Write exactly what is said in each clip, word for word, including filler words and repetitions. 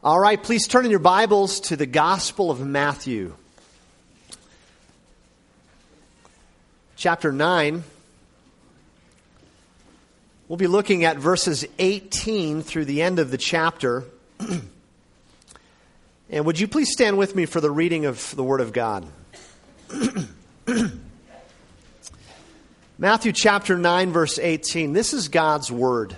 All right, please turn in your Bibles to the Gospel of Matthew. Chapter nine. We'll be looking at verses eighteen through the end of the chapter. And would you please stand with me for the reading of the Word of God? Matthew chapter nine, verse eighteen. This is God's Word.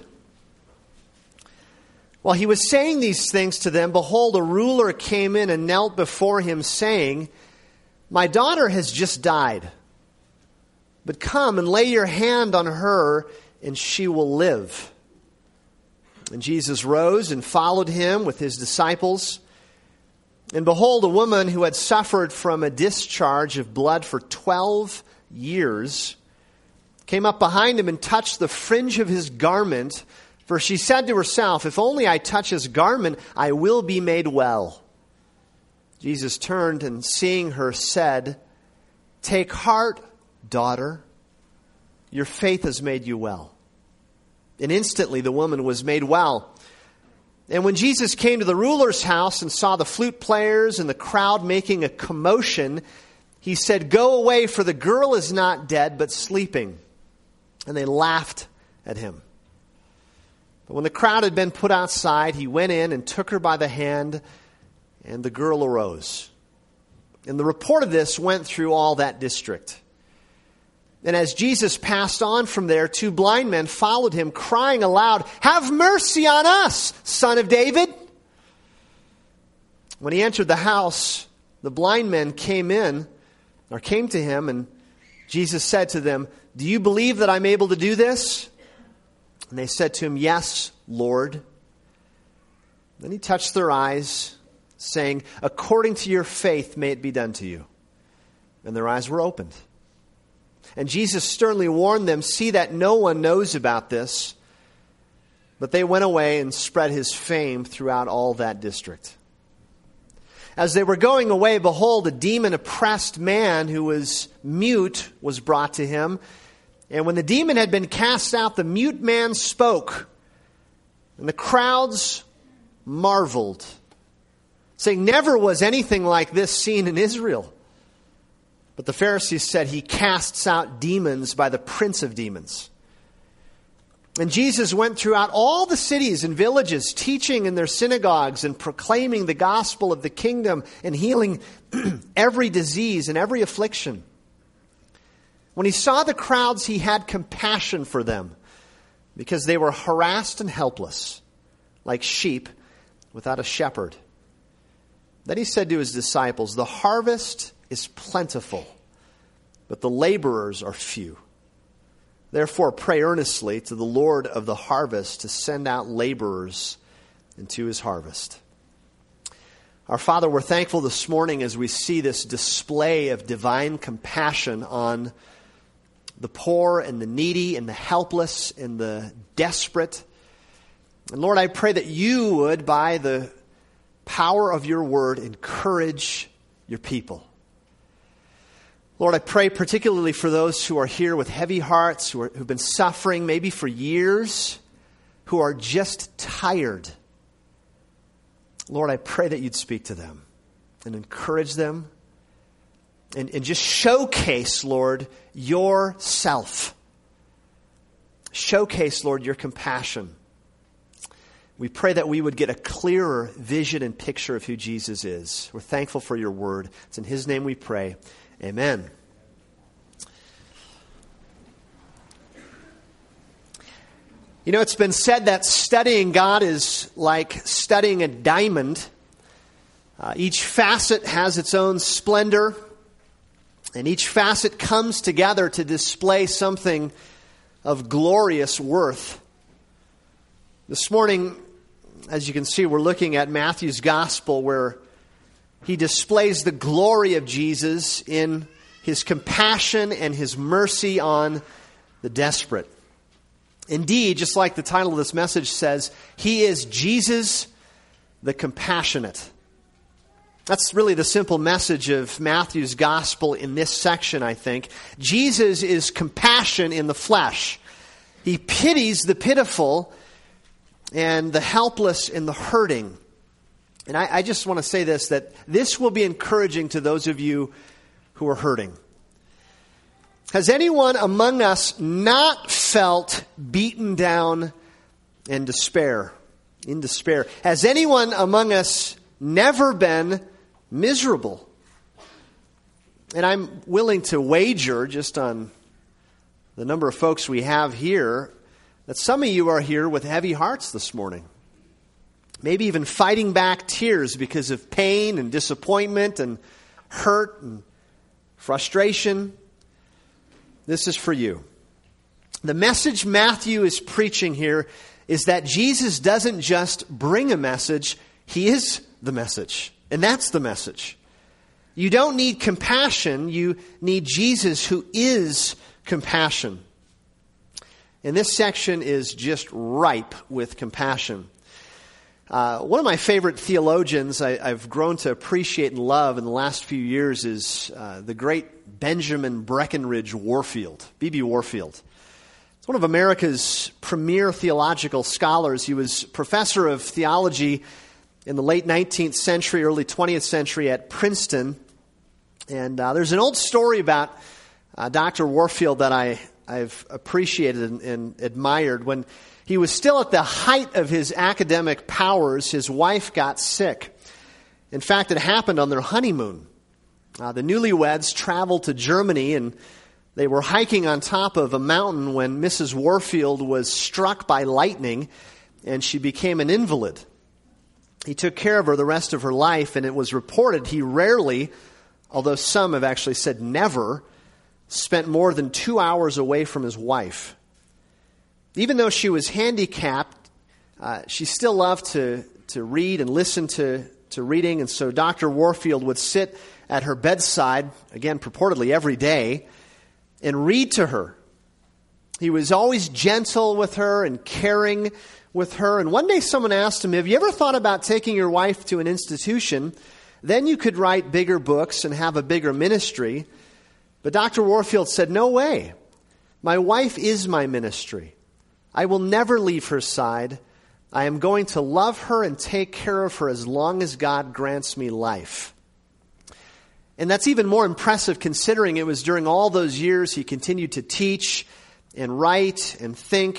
While he was saying these things to them, behold, a ruler came in and knelt before him, saying, "My daughter has just died, but come and lay your hand on her, and she will live." And Jesus rose and followed him with his disciples. And behold, a woman who had suffered from a discharge of blood for twelve years came up behind him and touched the fringe of his garment. For she said to herself, "If only I touch his garment, I will be made well." Jesus turned and seeing her said, "Take heart, daughter, your faith has made you well." And instantly the woman was made well. And when Jesus came to the ruler's house and saw the flute players and the crowd making a commotion, he said, "Go away, for the girl is not dead, but sleeping." And they laughed at him. But when the crowd had been put outside, he went in and took her by the hand, and the girl arose. And the report of this went through all that district. And as Jesus passed on from there, two blind men followed him, crying aloud, "Have mercy on us, Son of David!" When he entered the house, the blind men came in, or came to him, and Jesus said to them, "Do you believe that I'm able to do this?" And they said to him, "Yes, Lord." Then he touched their eyes, saying, "According to your faith may it be done to you." And their eyes were opened. And Jesus sternly warned them, "See that no one knows about this." But they went away and spread his fame throughout all that district. As they were going away, behold, a demon-oppressed man who was mute was brought to him. And when the demon had been cast out, the mute man spoke. And the crowds marveled, saying, "Never was anything like this seen in Israel." But the Pharisees said, "He casts out demons by the prince of demons." And Jesus went throughout all the cities and villages, teaching in their synagogues and proclaiming the gospel of the kingdom and healing every disease and every affliction. When he saw the crowds, he had compassion for them, because they were harassed and helpless, like sheep without a shepherd. Then he said to his disciples, "The harvest is plentiful, but the laborers are few. Therefore pray earnestly to the Lord of the harvest to send out laborers into his harvest." Our Father, we're thankful this morning as we see this display of divine compassion on the poor and the needy and the helpless and the desperate. And Lord, I pray that you would, by the power of your word, encourage your people. Lord, I pray particularly for those who are here with heavy hearts, who are, who've been suffering maybe for years, who are just tired. Lord, I pray that you'd speak to them and encourage them. And, and just showcase, Lord, yourself. Showcase, Lord, your compassion. We pray that we would get a clearer vision and picture of who Jesus is. We're thankful for your word. It's in his name we pray. Amen. You know, it's been said that studying God is like studying a diamond. Uh, each facet has its own splendor. And each facet comes together to display something of glorious worth. This morning, as you can see, we're looking at Matthew's gospel, where he displays the glory of Jesus in his compassion and his mercy on the desperate. Indeed, just like the title of this message says, he is Jesus the compassionate. That's really the simple message of Matthew's gospel in this section, I think. Jesus is compassion in the flesh. He pities the pitiful and the helpless and the hurting. And I, I just want to say this, that this will be encouraging to those of you who are hurting. Has anyone among us not felt beaten down in despair? In despair. Has anyone among us never been miserable? And I'm willing to wager, just on the number of folks we have here, that some of you are here with heavy hearts this morning. Maybe even fighting back tears because of pain and disappointment and hurt and frustration. This is for you. The message Matthew is preaching here is that Jesus doesn't just bring a message, he is the message. And that's the message. You don't need compassion, you need Jesus who is compassion. And this section is just ripe with compassion. Uh, one of my favorite theologians I, I've grown to appreciate and love in the last few years is uh, the great Benjamin Breckinridge Warfield, B B Warfield. He's one of America's premier theological scholars. He was professor of theology in the late nineteenth century, early twentieth century at Princeton. And uh, there's an old story about uh, Doctor Warfield that I, I've appreciated and, and admired. When he was still at the height of his academic powers, his wife got sick. In fact, it happened on their honeymoon. Uh, the newlyweds traveled to Germany, and they were hiking on top of a mountain when Missus Warfield was struck by lightning, and she became an invalid. He took care of her the rest of her life, and it was reported he rarely, although some have actually said never, spent more than two hours away from his wife. Even though she was handicapped, uh, she still loved to, to read and listen to, to reading, and so Doctor Warfield would sit at her bedside, again, purportedly every day, and read to her. He was always gentle with her and caring with her. And one day someone asked him, have you ever thought about taking your wife to an institution? Then you could write bigger books and have a bigger ministry. But Doctor Warfield said, no way. My wife is my ministry. I will never leave her side. I am going to love her and take care of her as long as God grants me life. And that's even more impressive considering it was during all those years he continued to teach and write and think.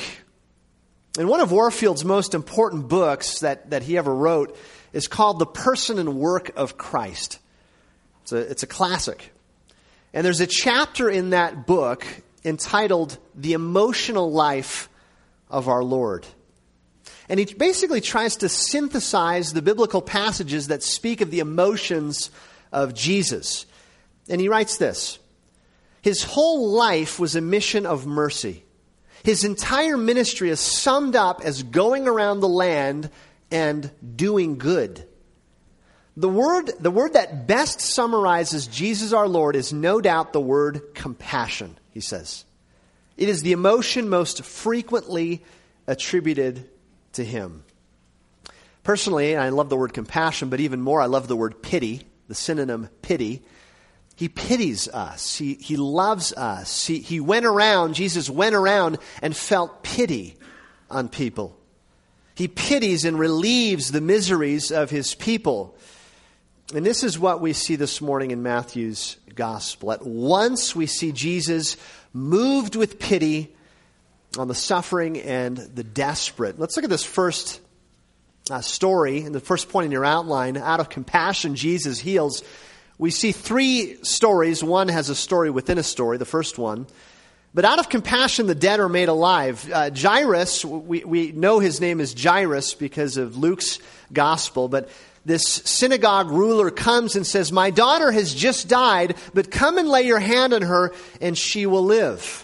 And one of Warfield's most important books that, that he ever wrote is called The Person and Work of Christ. It's a, it's a classic. And there's a chapter in that book entitled The Emotional Life of Our Lord. And he basically tries to synthesize the biblical passages that speak of the emotions of Jesus. And he writes this: his whole life was a mission of mercy. His entire ministry is summed up as going around the land and doing good. The word, the word that best summarizes Jesus our Lord is no doubt the word compassion, he says. It is the emotion most frequently attributed to him. Personally, I love the word compassion, but even more, I love the word pity, the synonym pity. He pities us. He, he loves us. He, he went around, Jesus went around and felt pity on people. He pities and relieves the miseries of his people. And this is what we see this morning in Matthew's gospel. At once we see Jesus moved with pity on the suffering and the desperate. Let's look at this first uh, story, and the first point in your outline. Out of compassion, Jesus heals. We see three stories. One has a story within a story, the first one. But out of compassion, the dead are made alive. Uh, Jairus, we, we know his name is Jairus because of Luke's gospel, but this synagogue ruler comes and says, my daughter has just died, but come and lay your hand on her and she will live.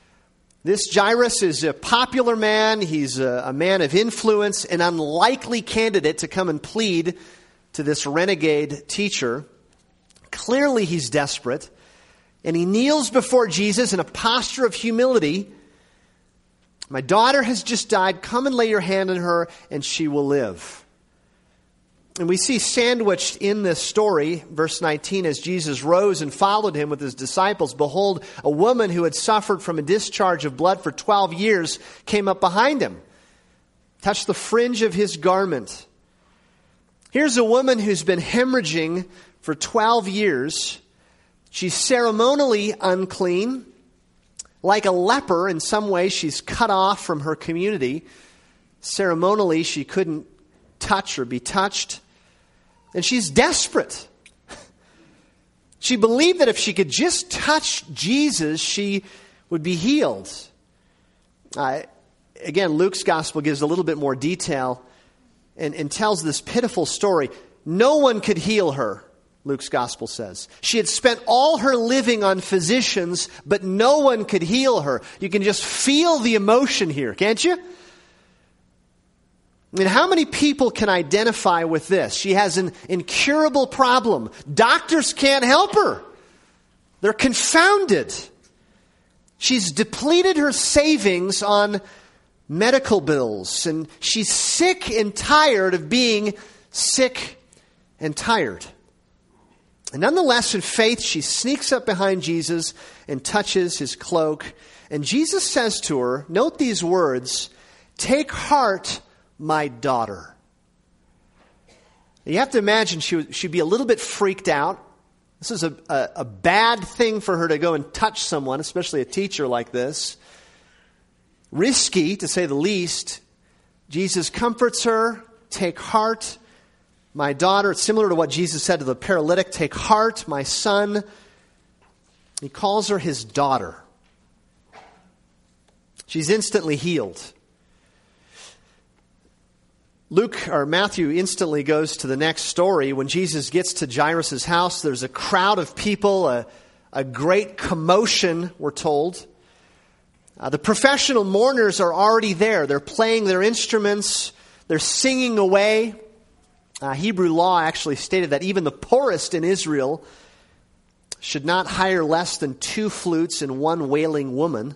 This Jairus is a popular man. He's a, a man of influence, an unlikely candidate to come and plead to this renegade teacher. Clearly he's desperate. And he kneels before Jesus in a posture of humility. My daughter has just died. Come and lay your hand on her and she will live. And we see sandwiched in this story, verse nineteen, as Jesus rose and followed him with his disciples, behold, a woman who had suffered from a discharge of blood for twelve years came up behind him, touched the fringe of his garment. Here's a woman who's been hemorrhaging for twelve years. She's ceremonially unclean. Like a leper, in some ways, she's cut off from her community. Ceremonially, she couldn't touch or be touched. And she's desperate. She believed that if she could just touch Jesus, she would be healed. Uh, again, Luke's gospel gives a little bit more detail and, and tells this pitiful story. No one could heal her, Luke's gospel says. She had spent all her living on physicians, but no one could heal her. You can just feel the emotion here, can't you? I mean, how many people can identify with this? She has an incurable problem. Doctors can't help her. They're confounded. She's depleted her savings on medical bills, and she's sick and tired of being sick and tired. And nonetheless, in faith, she sneaks up behind Jesus and touches his cloak. And Jesus says to her, note these words, "Take heart, my daughter." You have to imagine she would, she'd be a little bit freaked out. This is a, a, a bad thing for her to go and touch someone, especially a teacher like this. Risky, to say the least. Jesus comforts her. "Take heart, my daughter." It's similar to what Jesus said to the paralytic. "Take heart, my son." He calls her his daughter. She's instantly healed. Luke, or Matthew, instantly goes to the next story. When Jesus gets to Jairus' house, there's a crowd of people, a, a great commotion, we're told. Uh, the professional mourners are already there. They're playing their instruments. They're singing away. Uh, Hebrew law actually stated that even the poorest in Israel should not hire less than two flutes and one wailing woman.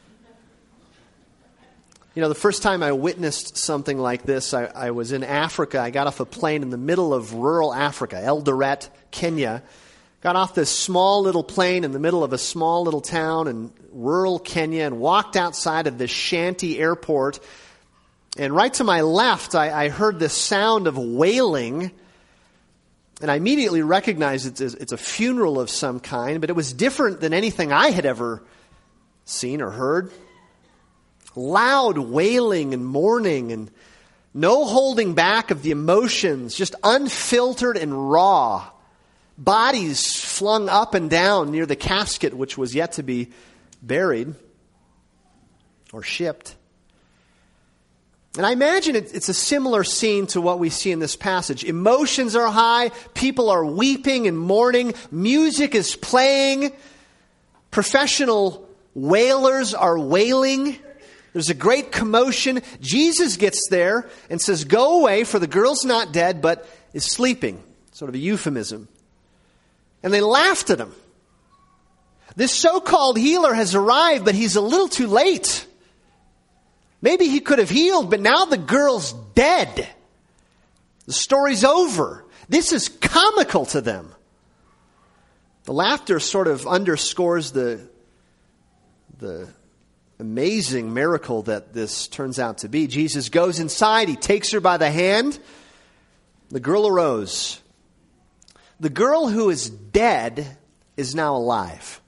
You know, the first time I witnessed something like this, I, I was in Africa. I got off a plane in the middle of rural Africa, Eldoret, Kenya. Got off this small little plane in the middle of a small little town in rural Kenya and walked outside of this shanty airport. And right to my left, I, I heard this sound of wailing. And I immediately recognized it's, it's a funeral of some kind, but it was different than anything I had ever seen or heard. Loud wailing and mourning and no holding back of the emotions, just unfiltered and raw. Bodies flung up and down near the casket which was yet to be buried or shipped. And I imagine it's a similar scene to what we see in this passage. Emotions are high, people are weeping and mourning, music is playing, professional wailers are wailing. There's a great commotion. Jesus gets there and says, "Go away, for the girl's not dead, but is sleeping." Sort of a euphemism. And they laughed at him. This so-called healer has arrived, but he's a little too late. Maybe he could have healed, but now the girl's dead. The story's over. This is comical to them. The laughter sort of underscores the, the amazing miracle that this turns out to be. Jesus goes inside. He takes her by the hand. The girl arose. The girl who is dead is now alive.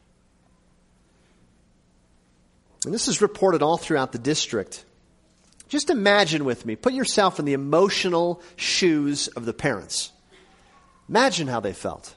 And this is reported all throughout the district. Just imagine with me, put yourself in the emotional shoes of the parents. Imagine how they felt.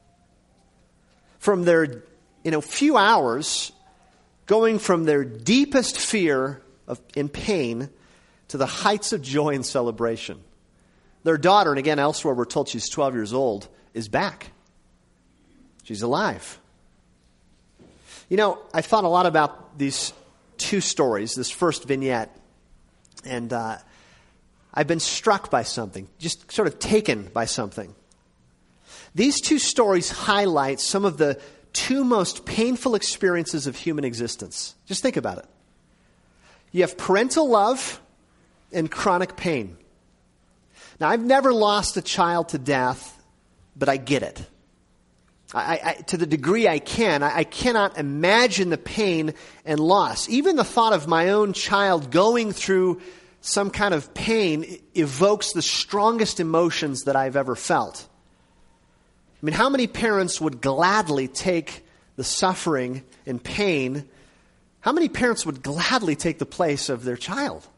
From their, in a few hours, going from their deepest fear of, and pain to the heights of joy and celebration. Their daughter, and again elsewhere we're told she's twelve years old, is back. She's alive. You know, I thought a lot about these two stories, this first vignette, and uh, I've been struck by something, just sort of taken by something. These two stories highlight some of the two most painful experiences of human existence. Just think about it. You have parental love and chronic pain. Now, I've never lost a child to death, but I get it. I, I, to the degree I can, I, I cannot imagine the pain and loss. Even the thought of my own child going through some kind of pain evokes the strongest emotions that I've ever felt. I mean, how many parents would gladly take the suffering and pain? How many parents would gladly take the place of their child?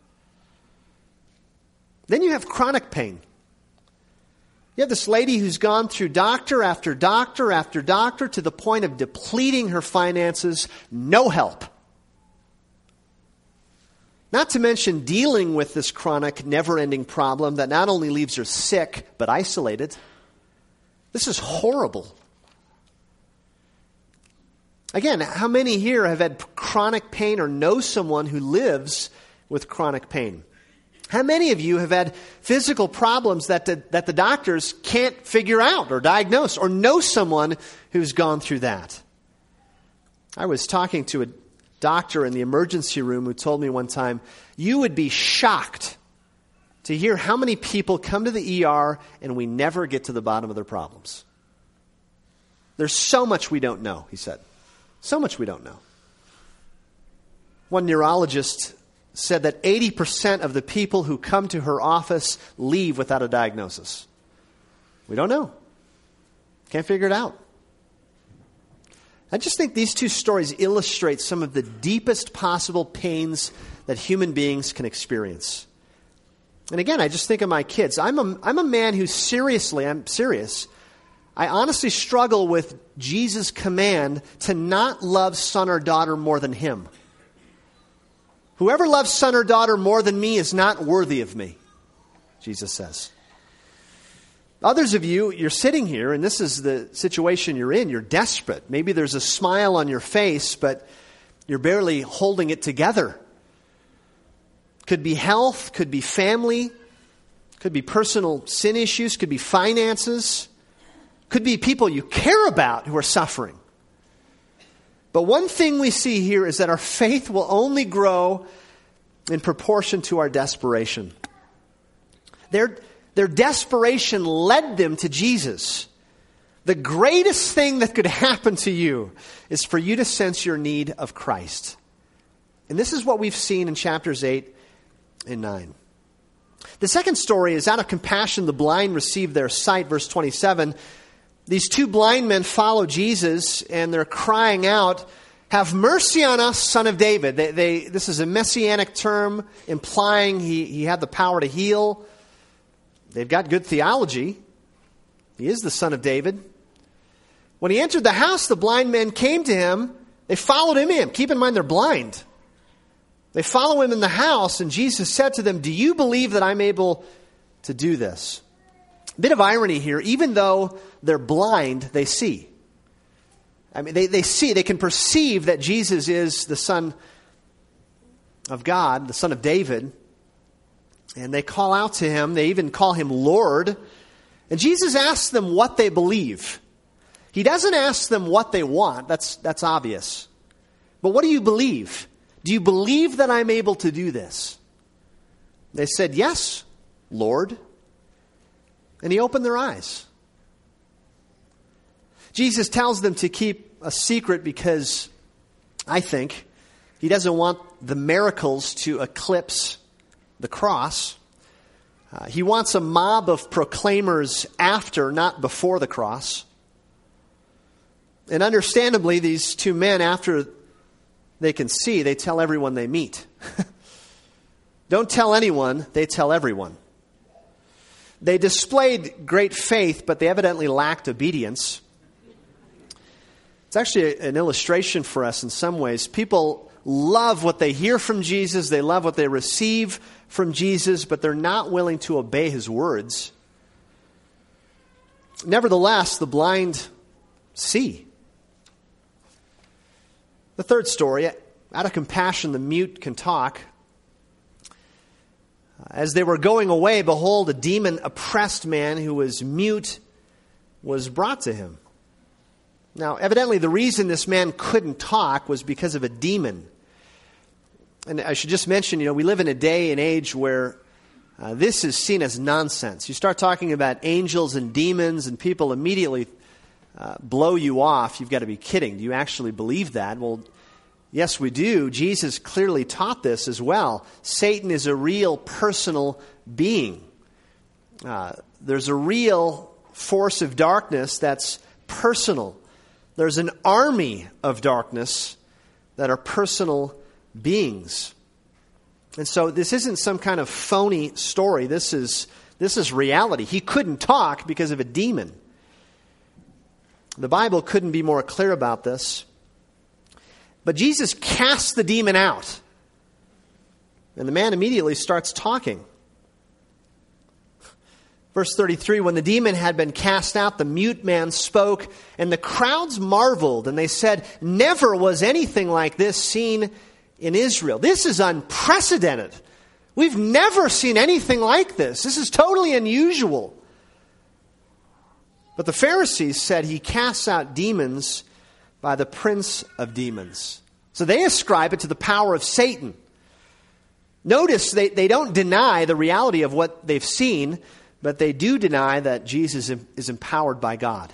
Then you have chronic pain. You have this lady who's gone through doctor after doctor after doctor to the point of depleting her finances, no help. Not to mention dealing with this chronic, never-ending problem that not only leaves her sick, but isolated. This is horrible. Again, how many here have had chronic pain or know someone who lives with chronic pain? How many of you have had physical problems that the, that the doctors can't figure out or diagnose, or know someone who's gone through that? I was talking to a doctor in the emergency room who told me one time, you would be shocked to hear how many people come to the E R and we never get to the bottom of their problems. There's so much we don't know, he said. So much we don't know. One neurologist said that eighty percent of the people who come to her office leave without a diagnosis. We don't know. Can't figure it out. I just think these two stories illustrate some of the deepest possible pains that human beings can experience. And again, I just think of my kids. I'm a, I'm a man who seriously, I'm serious, I honestly struggle with Jesus' command to not love son or daughter more than him. Whoever loves son or daughter more than me is not worthy of me, Jesus says. Others of you, you're sitting here, and this is the situation you're in. You're desperate. Maybe there's a smile on your face, but you're barely holding it together. Could be health, could be family, could be personal sin issues, could be finances, could be people you care about who are suffering. But one thing we see here is that our faith will only grow in proportion to our desperation. Their, their desperation led them to Jesus. The greatest thing that could happen to you is for you to sense your need of Christ. And this is what we've seen in chapters eight and nine. The second story is out of compassion, the blind receive their sight, verse twenty-seven. These two blind men follow Jesus, and they're crying out, "Have mercy on us, Son of David." They, they, this is a messianic term implying he, he had the power to heal. They've got good theology. He is the Son of David. When he entered the house, the blind men came to him. They followed him in. Keep in mind, they're blind. They follow him in the house, and Jesus said to them, "Do you believe that I'm able to do this?" A bit of irony here. Even though they're blind, they see. I mean, they, they see, they can perceive that Jesus is the Son of God, the Son of David. And they call out to him. They even call him Lord. And Jesus asks them what they believe. He doesn't ask them what they want. That's, that's obvious. But what do you believe? Do you believe that I'm able to do this? They said, "Yes, Lord." And he opened their eyes. Jesus tells them to keep a secret because, I think, he doesn't want the miracles to eclipse the cross. Uh, he wants a mob of proclaimers after, not before the cross. And understandably, these two men, after they can see, they tell everyone they meet. Don't tell anyone, they tell everyone. They displayed great faith, but they evidently lacked obedience. It's actually an illustration for us in some ways. People love what they hear from Jesus. They love what they receive from Jesus, but they're not willing to obey his words. Nevertheless, the blind see. The third story, out of compassion, the mute can talk. As they were going away, behold, a demon-oppressed man who was mute was brought to him. Now, evidently, the reason this man couldn't talk was because of a demon. And I should just mention, you know, we live in a day and age where uh, this is seen as nonsense. You start talking about angels and demons, and people immediately uh, blow you off. You've got to be kidding. Do you actually believe that? Well, Yes, we do. Jesus clearly taught this as well. Satan is a real personal being. Uh, there's a real force of darkness that's personal. There's an army of darkness that are personal beings. And so this isn't some kind of phony story. This is, this is reality. He couldn't talk because of a demon. The Bible couldn't be more clear about this. But Jesus casts the demon out. And the man immediately starts talking. Verse thirty-three, when the demon had been cast out, the mute man spoke, and the crowds marveled, and they said, never was anything like this seen in Israel. This is unprecedented. We've never seen anything like this. This is totally unusual. But the Pharisees said he casts out demons by the prince of demons. So they ascribe it to the power of Satan. Notice they, they don't deny the reality of what they've seen, but they do deny that Jesus is empowered by God.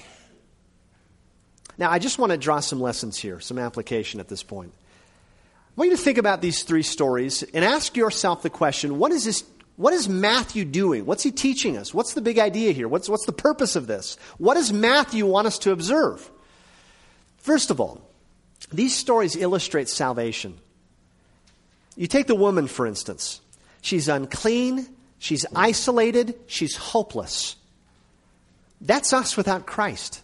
Now, I just want to draw some lessons here, some application at this point. I want you to think about these three stories and ask yourself the question, what is this? What is Matthew doing? What's he teaching us? What's the big idea here? What's, what's the purpose of this? What does Matthew want us to observe? First of all, these stories illustrate salvation. You take the woman, for instance. She's unclean, she's isolated, she's hopeless. That's us without Christ.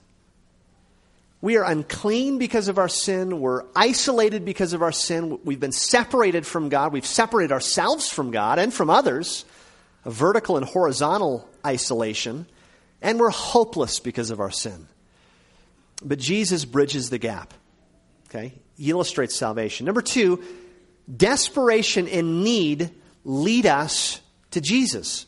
We are unclean because of our sin. We're isolated because of our sin. We've been separated from God. We've separated ourselves from God and from others, a vertical and horizontal isolation. And we're hopeless because of our sin. But Jesus bridges the gap. Okay? He illustrates salvation. Number two, desperation and need lead us to Jesus.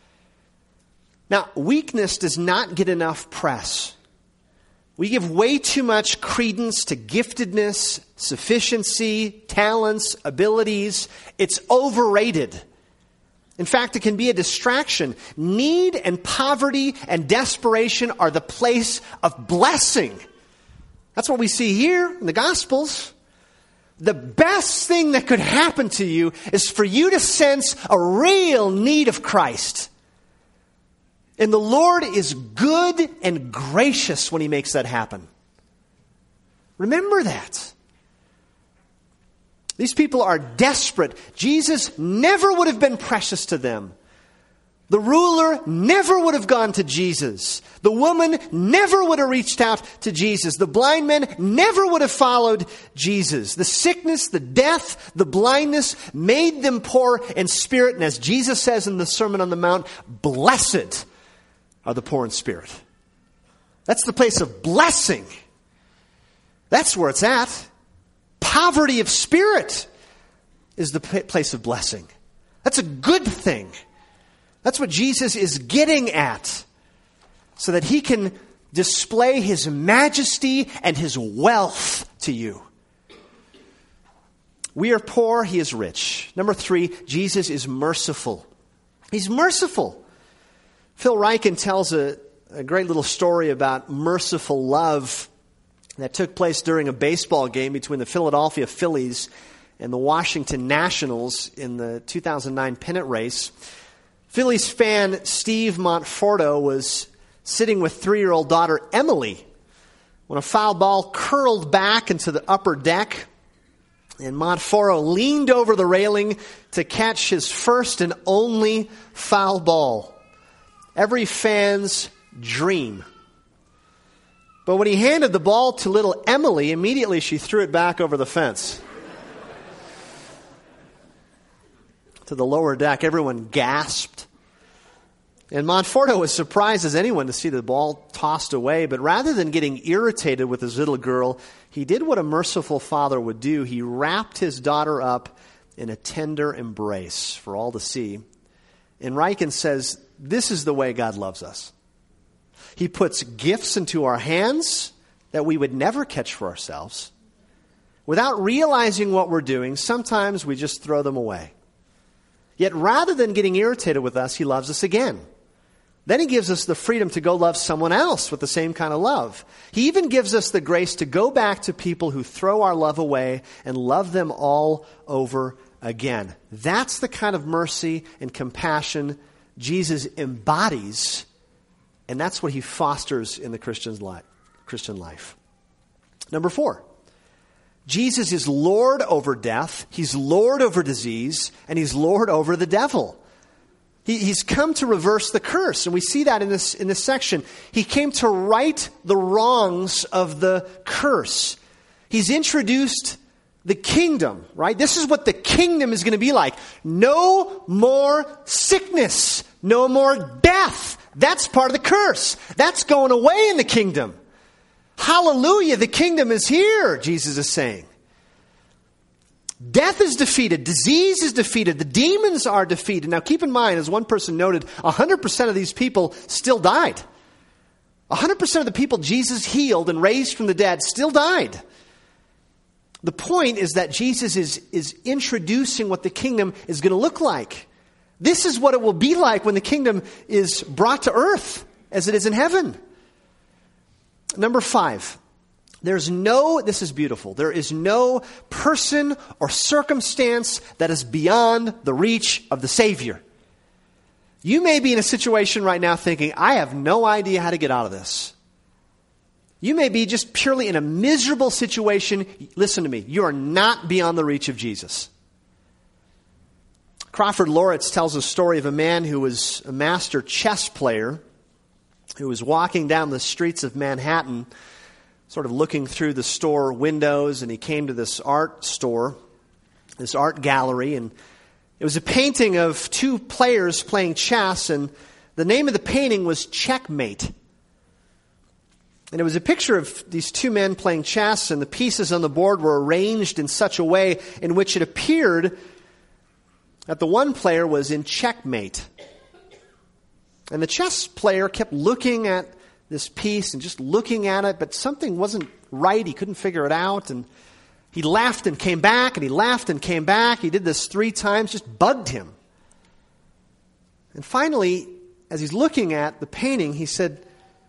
Now, weakness does not get enough press. We give way too much credence to giftedness, sufficiency, talents, abilities. It's overrated. In fact, it can be a distraction. Need and poverty and desperation are the place of blessing. That's what we see here in the Gospels. The best thing that could happen to you is for you to sense a real need of Christ. And the Lord is good and gracious when He makes that happen. Remember that. These people are desperate. Jesus never would have been precious to them. The ruler never would have gone to Jesus. The woman never would have reached out to Jesus. The blind man never would have followed Jesus. The sickness, the death, the blindness made them poor in spirit. And as Jesus says in the Sermon on the Mount, blessed are the poor in spirit. That's the place of blessing. That's where it's at. Poverty of spirit is the place of blessing. That's a good thing. That's what Jesus is getting at, so that He can display His majesty and His wealth to you. We are poor, He is rich. Number three, Jesus is merciful. He's merciful. Phil Ryken tells a, a great little story about merciful love that took place during a baseball game between the Philadelphia Phillies and the Washington Nationals in the two thousand nine pennant race. Phillies fan Steve Montforto was sitting with three-year-old daughter Emily when a foul ball curled back into the upper deck, and Montforto leaned over the railing to catch his first and only foul ball. Every fan's dream. But when he handed the ball to little Emily, immediately she threw it back over the fence. To the lower deck, everyone gasped. And Montforto was surprised as anyone to see the ball tossed away. But rather than getting irritated with his little girl, he did what a merciful father would do. He wrapped his daughter up in a tender embrace for all to see. And Ryken says, this is the way God loves us. He puts gifts into our hands that we would never catch for ourselves. Without realizing what we're doing, sometimes we just throw them away. Yet rather than getting irritated with us, He loves us again. Then he gives us the freedom to go love someone else with the same kind of love. He even gives us the grace to go back to people who throw our love away and love them all over again. That's the kind of mercy and compassion Jesus embodies, and that's what he fosters in the Christian's life, Christian life. Number four, Jesus is Lord over death, he's Lord over disease, and he's Lord over the devil. He, he's come to reverse the curse, and we see that in this, in this section. He came to right the wrongs of the curse. He's introduced the kingdom, right? This is what the kingdom is going to be like. No more sickness, no more death. That's part of the curse. That's going away in the kingdom. Hallelujah, the kingdom is here, Jesus is saying. Death is defeated. Disease is defeated. The demons are defeated. Now keep in mind, as one person noted, one hundred percent of these people still died. one hundred percent of the people Jesus healed and raised from the dead still died. The point is that Jesus is, is introducing what the kingdom is going to look like. This is what it will be like when the kingdom is brought to earth as it is in heaven. Number five. There's no, this is beautiful, there is no person or circumstance that is beyond the reach of the Savior. You may be in a situation right now thinking, I have no idea how to get out of this. You may be just purely in a miserable situation. Listen to me, you are not beyond the reach of Jesus. Crawford Loritz tells a story of a man who was a master chess player who was walking down the streets of Manhattan, sort of looking through the store windows, and he came to this art store, this art gallery, and it was a painting of two players playing chess, and the name of the painting was Checkmate. And it was a picture of these two men playing chess, and the pieces on the board were arranged in such a way in which it appeared that the one player was in checkmate. And the chess player kept looking at this piece and just looking at it, but something wasn't right. He couldn't figure it out, and he laughed and came back, and he laughed and came back. He did this three times, just bugged him. And finally, as he's looking at the painting, he said,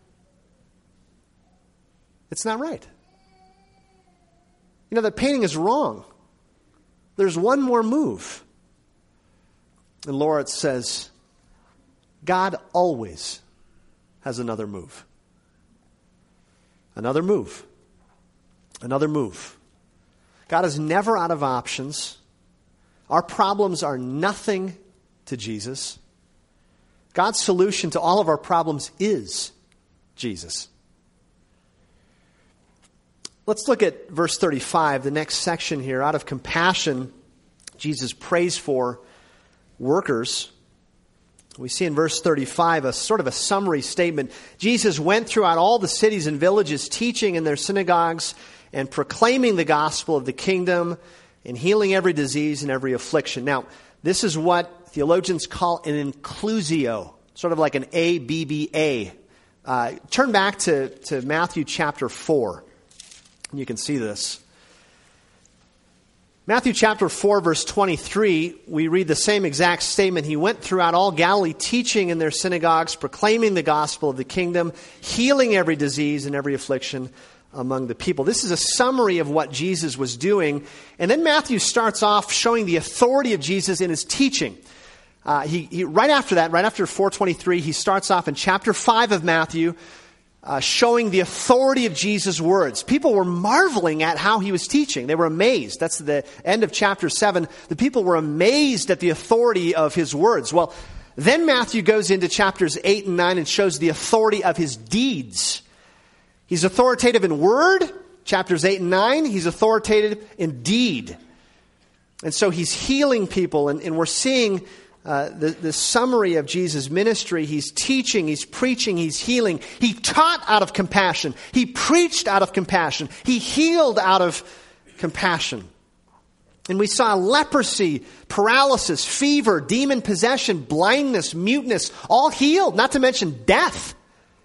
it's not right. You know, that painting is wrong. There's one more move. And Loritz says, God always has another move. Another move. Another move. God is never out of options. Our problems are nothing to Jesus. God's solution to all of our problems is Jesus. Let's look at verse thirty-five, the next section here. Out of compassion, Jesus prays for workers. We see in verse thirty-five a sort of a summary statement. Jesus went throughout all the cities and villages, teaching in their synagogues and proclaiming the gospel of the kingdom and healing every disease and every affliction. Now, this is what theologians call an inclusio, sort of like an A B B A. Uh, turn back to, to Matthew chapter four. You can see this. Matthew chapter four, verse twenty-three, we read the same exact statement. He went throughout all Galilee, teaching in their synagogues, proclaiming the gospel of the kingdom, healing every disease and every affliction among the people. This is a summary of what Jesus was doing. And then Matthew starts off showing the authority of Jesus in his teaching. Uh, he, he right after that, right after four twenty-three, he starts off in chapter five of Matthew, Uh, showing the authority of Jesus' words. People were marveling at how he was teaching. They were amazed. That's the end of chapter seven. The people were amazed at the authority of his words. Well, then Matthew goes into chapters eight and nine and shows the authority of his deeds. He's authoritative in word, chapters eight and nine. He's authoritative in deed. And so he's healing people, and, and we're seeing Uh, the, the summary of Jesus' ministry. He's teaching, he's preaching, he's healing. He taught out of compassion. He preached out of compassion. He healed out of compassion. And we saw leprosy, paralysis, fever, demon possession, blindness, muteness, all healed, not to mention death.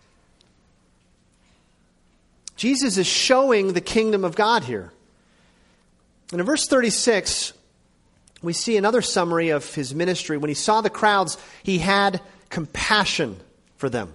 Jesus is showing the kingdom of God here. And in verse thirty-six, we see another summary of his ministry. When he saw the crowds, he had compassion for them.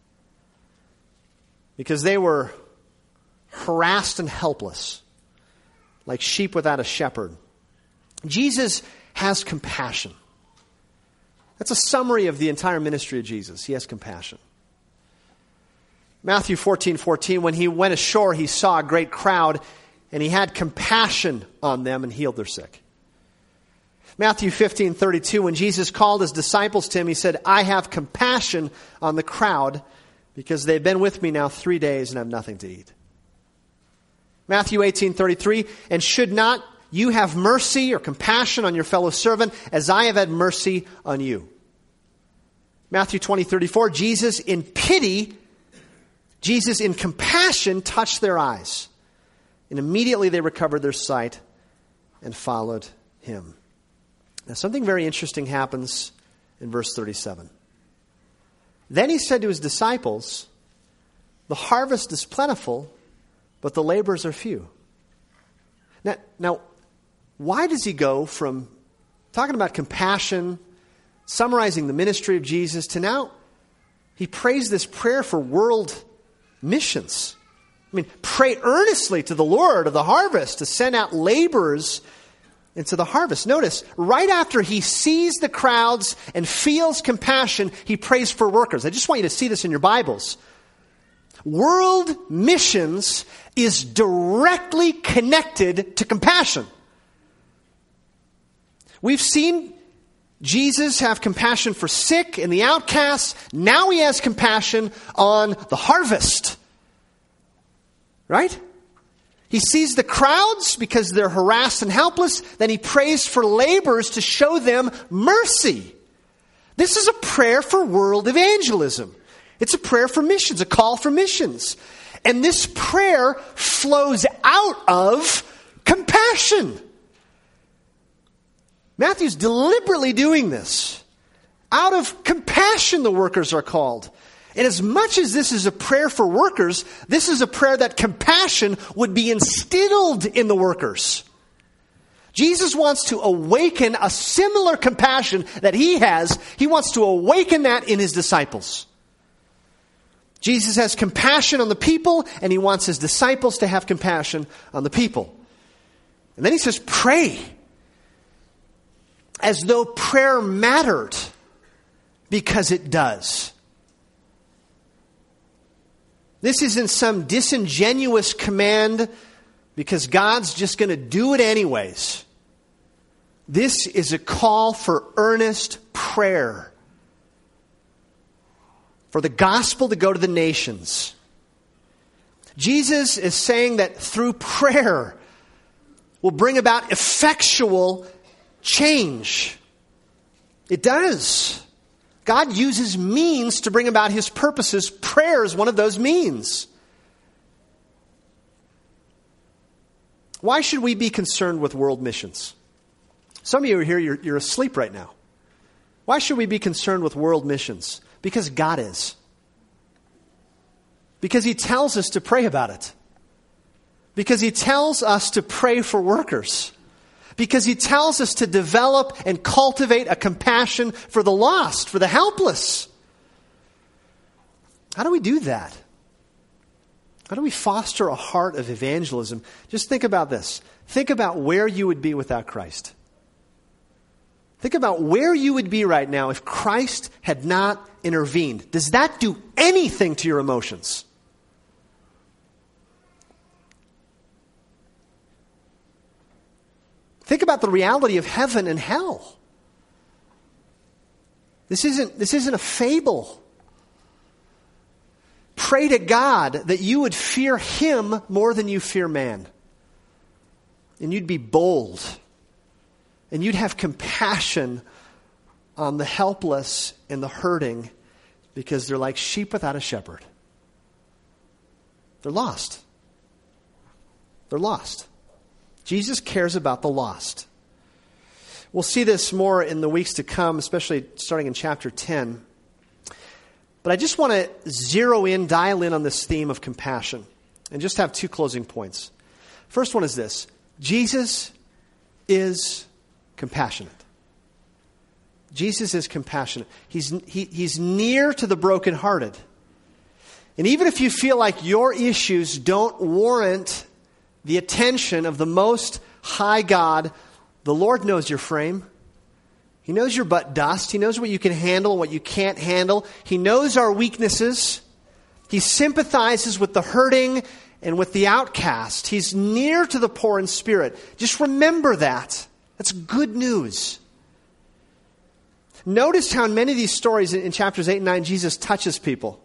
Because they were harassed and helpless, like sheep without a shepherd. Jesus has compassion. That's a summary of the entire ministry of Jesus. He has compassion. Matthew fourteen fourteen, when he went ashore, he saw a great crowd, and he had compassion on them and healed their sick. Matthew fifteen thirty-two, when Jesus called his disciples to him, he said, I have compassion on the crowd because they've been with me now three days and have nothing to eat. Matthew eighteen thirty-three, and should not you have mercy or compassion on your fellow servant as I have had mercy on you. Matthew twenty thirty-four, Jesus in pity, Jesus in compassion touched their eyes. And immediately they recovered their sight and followed him. Now something very interesting happens in verse thirty-seven. Then he said to his disciples, the harvest is plentiful, but the laborers are few. Now, now, why does he go from talking about compassion, summarizing the ministry of Jesus, to now he prays this prayer for world missions? I mean, pray earnestly to the Lord of the harvest to send out laborers into the harvest. Notice, right after he sees the crowds and feels compassion, he prays for workers. I just want you to see this in your Bibles. World missions is directly connected to compassion. We've seen Jesus have compassion for sick and the outcasts. Now he has compassion on the harvest. Right? He sees the crowds because they're harassed and helpless. Then he prays for laborers to show them mercy. This is a prayer for world evangelism. It's a prayer for missions, a call for missions. And this prayer flows out of compassion. Matthew's deliberately doing this. Out of compassion, the workers are called. And as much as this is a prayer for workers, this is a prayer that compassion would be instilled in the workers. Jesus wants to awaken a similar compassion that he has. He wants to awaken that in his disciples. Jesus has compassion on the people, and he wants his disciples to have compassion on the people. And then he says, pray. As though prayer mattered, because it does. This isn't some disingenuous command because God's just going to do it anyways. This is a call for earnest prayer. For the gospel to go to the nations. Jesus is saying that through prayer will bring about effectual change. It does. God uses means to bring about his purposes. Prayer is one of those means. Why should we be concerned with world missions? Some of you are here, you're, you're asleep right now. Why should we be concerned with world missions? Because God is. Because he tells us to pray about it. Because he tells us to pray for workers. Because he tells us to develop and cultivate a compassion for the lost, for the helpless. How do we do that? How do we foster a heart of evangelism? Just think about this. Think about where you would be without Christ. Think about where you would be right now if Christ had not intervened. Does that do anything to your emotions? Think about the reality of heaven and hell. This isn't, this isn't a fable. Pray to God that you would fear him more than you fear man. And you'd be bold. And you'd have compassion on the helpless and the hurting because they're like sheep without a shepherd. They're lost. They're lost. Jesus cares about the lost. We'll see this more in the weeks to come, especially starting in chapter ten. But I just want to zero in, dial in on this theme of compassion and just have two closing points. First one is this. Jesus is compassionate. Jesus is compassionate. He's, he, he's near to the brokenhearted. And even if you feel like your issues don't warrant the attention of the Most High God, the Lord knows your frame. He knows your butt dust. He knows what you can handle and what you can't handle. He knows our weaknesses. He sympathizes with the hurting and with the outcast. He's near to the poor in spirit. Just remember that. That's good news. Notice how in many of these stories in, in chapters eight and nine, Jesus touches people.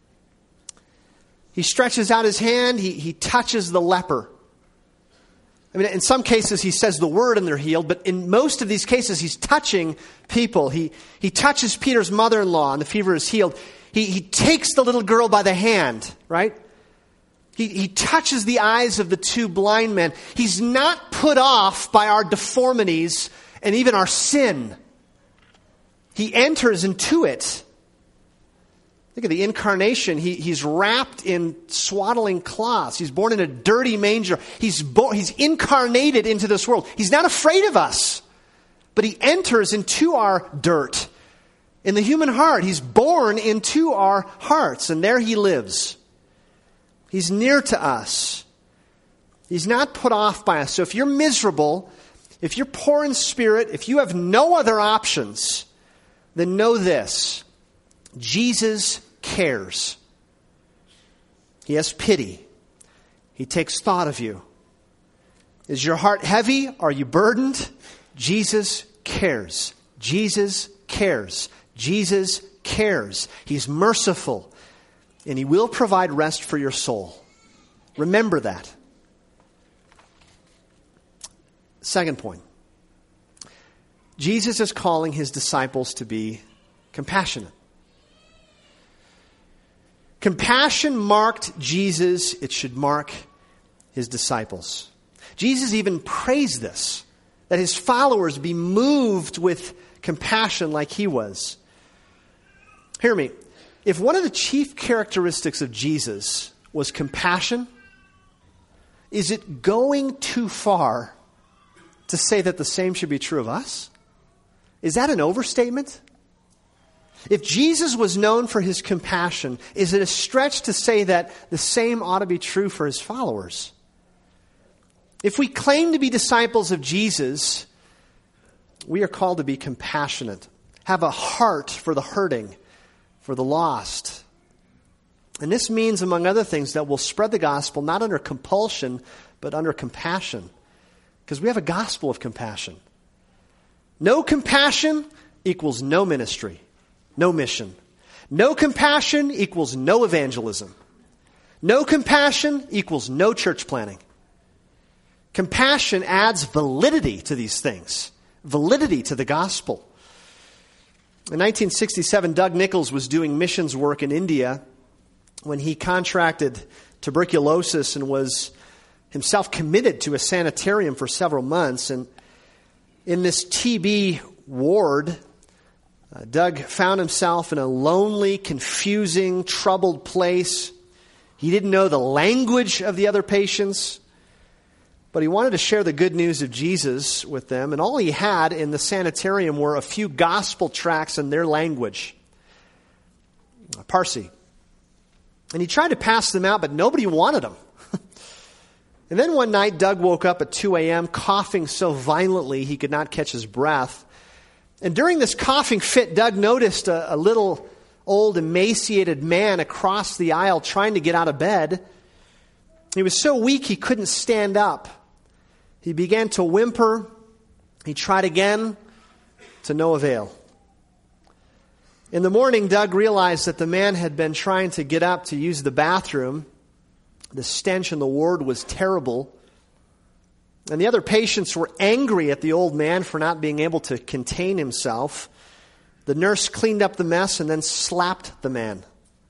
He stretches out his hand. He, he touches the leper. I mean, in some cases, he says the word and they're healed. But in most of these cases, he's touching people. He, he touches Peter's mother-in-law and the fever is healed. He, he takes the little girl by the hand, right? He, he touches the eyes of the two blind men. He's not put off by our deformities and even our sin. He enters into it. Look at the incarnation. He, he's wrapped in swaddling cloths. He's born in a dirty manger. He's, bo- he's incarnated into this world. He's not afraid of us, but he enters into our dirt. In the human heart, he's born into our hearts, and there he lives. He's near to us. He's not put off by us. So if you're miserable, if you're poor in spirit, if you have no other options, then know this. Jesus cares. He has pity. He takes thought of you. Is your heart heavy? Are you burdened? Jesus cares. Jesus cares. Jesus cares. He's merciful. And he will provide rest for your soul. Remember that. Second point. Jesus is calling his disciples to be compassionate. Compassion marked Jesus. It should mark his disciples. Jesus even praised this, that his followers be moved with compassion like he was. Hear me. If one of the chief characteristics of Jesus was compassion, is it going too far to say that the same should be true of us? Is that an overstatement? If Jesus was known for his compassion, is it a stretch to say that the same ought to be true for his followers? If we claim to be disciples of Jesus, we are called to be compassionate, have a heart for the hurting, for the lost. And this means, among other things, that we'll spread the gospel not under compulsion, but under compassion. Because we have a gospel of compassion. No compassion equals no ministry, no mission. No compassion equals no evangelism. No compassion equals no church planting. Compassion adds validity to these things, validity to the gospel. In nineteen sixty-seven, Doug Nichols was doing missions work in India when he contracted tuberculosis and was himself committed to a sanitarium for several months. And in this T B ward, uh, Doug found himself in a lonely, confusing, troubled place. He didn't know the language of the other patients, but he wanted to share the good news of Jesus with them. And all he had in the sanitarium were a few gospel tracts in their language, Parsi. And he tried to pass them out, but nobody wanted them. And then one night, Doug woke up at two a.m. coughing so violently he could not catch his breath. And during this coughing fit, Doug noticed a, a little old emaciated man across the aisle trying to get out of bed. He was so weak he couldn't stand up. He began to whimper. He tried again, to no avail. In the morning, Doug realized that the man had been trying to get up to use the bathroom. The stench in the ward was terrible. And the other patients were angry at the old man for not being able to contain himself. The nurse cleaned up the mess and then slapped the man.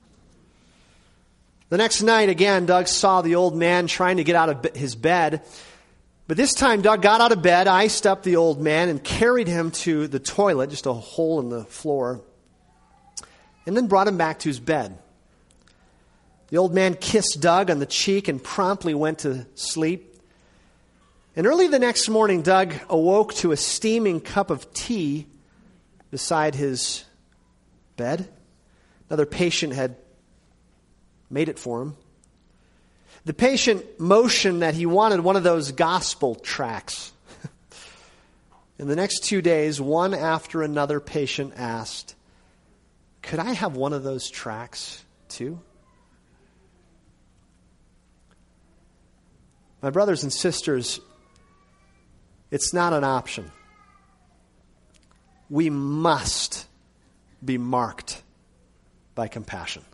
The next night, again, Doug saw the old man trying to get out of his bed. But this time, Doug got out of bed, iced up the old man, and carried him to the toilet, just a hole in the floor, and then brought him back to his bed. The old man kissed Doug on the cheek and promptly went to sleep. And early the next morning, Doug awoke to a steaming cup of tea beside his bed. Another patient had made it for him. The patient motioned that he wanted one of those gospel tracts. In the next two days, one after another patient asked, "Could I have one of those tracts too?" My brothers and sisters, it's not an option. We must be marked by compassion.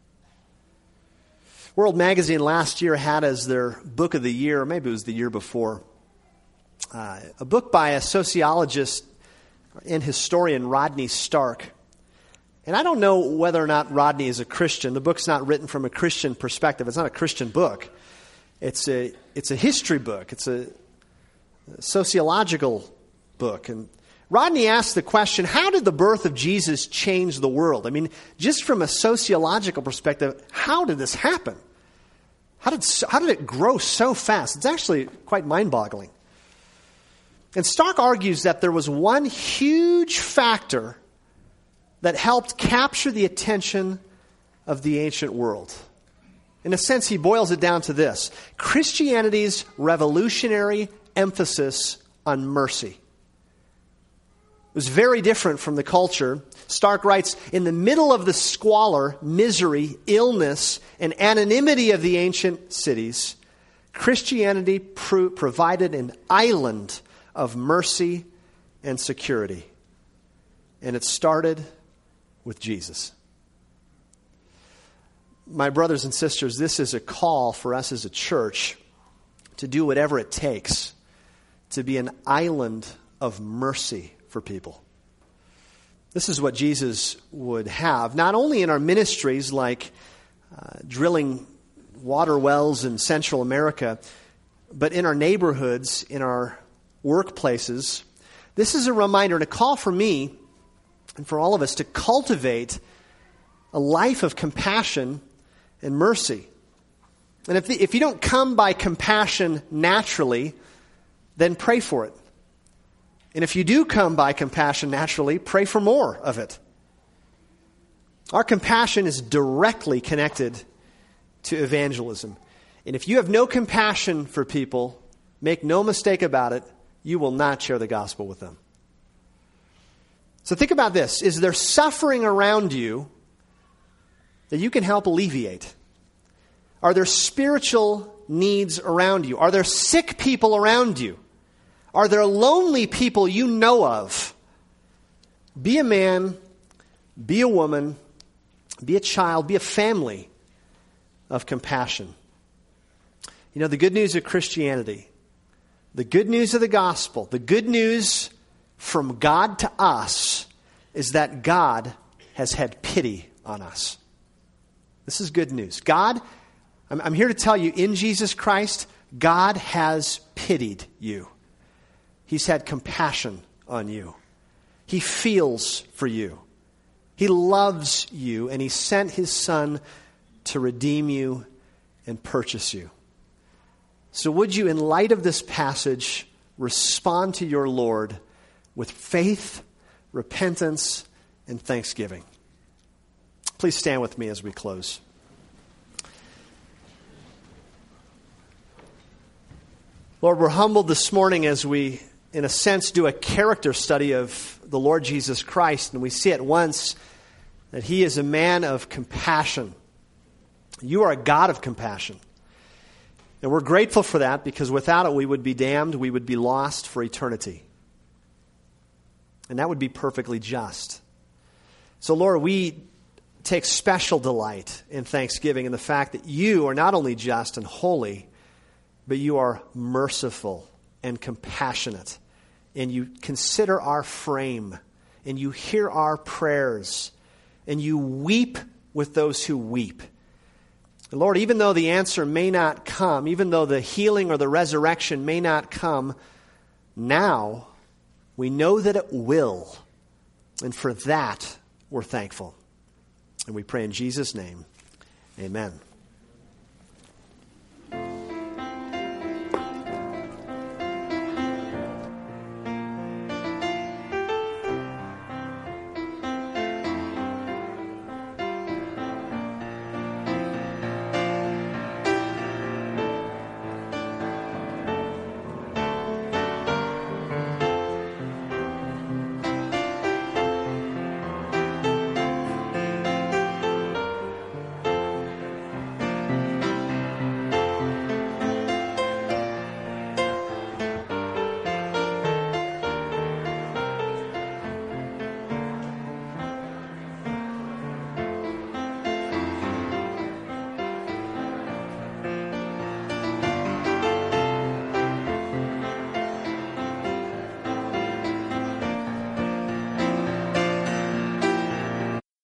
World Magazine last year had as their book of the year, or maybe it was the year before, uh, a book by a sociologist and historian, Rodney Stark. And I don't know whether or not Rodney is a Christian. The book's not written from a Christian perspective. It's not a Christian book. It's a it's a history book. It's a sociological book. And Rodney asked the question, how did the birth of Jesus change the world? I mean, just from a sociological perspective, how did this happen? How did how did it grow so fast? It's actually quite mind-boggling. And Stark argues that there was one huge factor that helped capture the attention of the ancient world. In a sense, he boils it down to this: Christianity's revolutionary emphasis on mercy. It was very different from the culture. Stark writes, in the middle of the squalor, misery, illness, and anonymity of the ancient cities, Christianity pro- provided an island of mercy and security. And it started with Jesus. My brothers and sisters, this is a call for us as a church to do whatever it takes to be an island of mercy for people. This is what Jesus would have, not only in our ministries like uh, drilling water wells in Central America, but in our neighborhoods, in our workplaces. This is a reminder and a call for me and for all of us to cultivate a life of compassion and mercy. And if, the, if you don't come by compassion naturally, then pray for it. And if you do come by compassion naturally, pray for more of it. Our compassion is directly connected to evangelism. And if you have no compassion for people, make no mistake about it, you will not share the gospel with them. So think about this. Is there suffering around you that you can help alleviate? Are there spiritual needs around you? Are there sick people around you? Are there lonely people you know of? Be a man, be a woman, be a child, be a family of compassion. You know, the good news of Christianity, the good news of the gospel, the good news from God to us is that God has had pity on us. This is good news. God, I'm, I'm here to tell you, in Jesus Christ, God has pitied you. He's had compassion on you. He feels for you. He loves you, and He sent His Son to redeem you and purchase you. So would you, in light of this passage, respond to your Lord with faith, repentance, and thanksgiving? Please stand with me as we close. Lord, we're humbled this morning as we, in a sense, do a character study of the Lord Jesus Christ, and we see at once that He is a man of compassion. You are a God of compassion. And we're grateful for that, because without it we would be damned, we would be lost for eternity. And that would be perfectly just. So Lord, we take special delight in thanksgiving in the fact that You are not only just and holy, but You are merciful and compassionate. And You consider our frame, and You hear our prayers, and You weep with those who weep. Lord, even though the answer may not come, even though the healing or the resurrection may not come now, we know that it will. And for that, we're thankful. And we pray in Jesus' name, amen.